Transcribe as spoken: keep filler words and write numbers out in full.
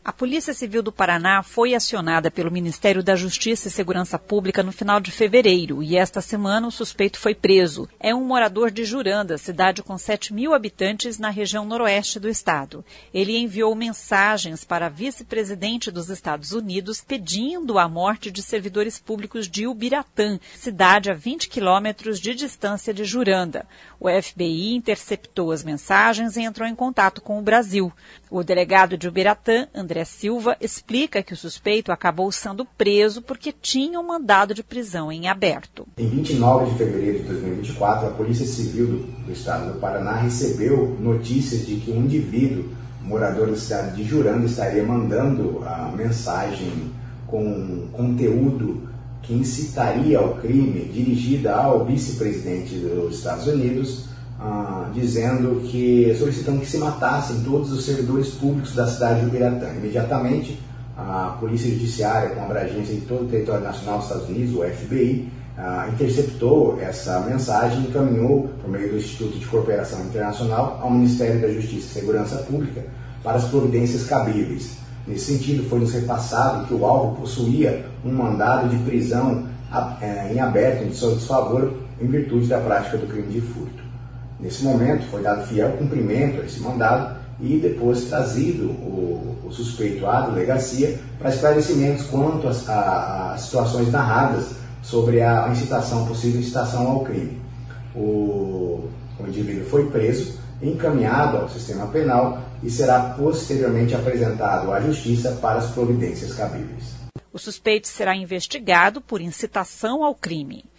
A Polícia Civil do Paraná foi acionada pelo Ministério da Justiça e Segurança Pública no final de fevereiro e esta semana o suspeito foi preso. É um morador de Juranda, cidade com sete mil habitantes na região noroeste do estado. Ele enviou mensagens para a vice-presidente dos Estados Unidos pedindo a morte de servidores públicos de Ubiratã, cidade a vinte quilômetros de distância de Juranda. O F B I interceptou as mensagens e entrou em contato com o Brasil. O delegado de Ubiratã, André Silva, explica que o suspeito acabou sendo preso porque tinha um mandado de prisão em aberto. Em vinte e nove de fevereiro de dois mil e vinte e quatro, a Polícia Civil do, do Estado do Paraná recebeu notícias de que um indivíduo, morador da cidade de Juranda, estaria mandando a mensagem com conteúdo que incitaria ao crime, dirigida ao vice-presidente dos Estados Unidos, ah, dizendo que, solicitando que se matassem todos os servidores públicos da cidade de Ubiratã. Imediatamente, a Polícia Judiciária, com abrangência de todo o território nacional dos Estados Unidos, o F B I, ah, interceptou essa mensagem e encaminhou, por meio do Instituto de Cooperação Internacional, ao Ministério da Justiça e Segurança Pública para as providências cabíveis. Nesse sentido, foi-nos repassado que o alvo possuía um mandado de prisão em aberto em seu desfavor em virtude da prática do crime de furto. Nesse momento, foi dado fiel cumprimento a esse mandado e depois trazido o, o suspeito à delegacia para esclarecimentos quanto às situações narradas sobre a incitação, possível incitação ao crime. O, o indivíduo foi preso, encaminhado ao sistema penal e será posteriormente apresentado à Justiça para as providências cabíveis. O suspeito será investigado por incitação ao crime.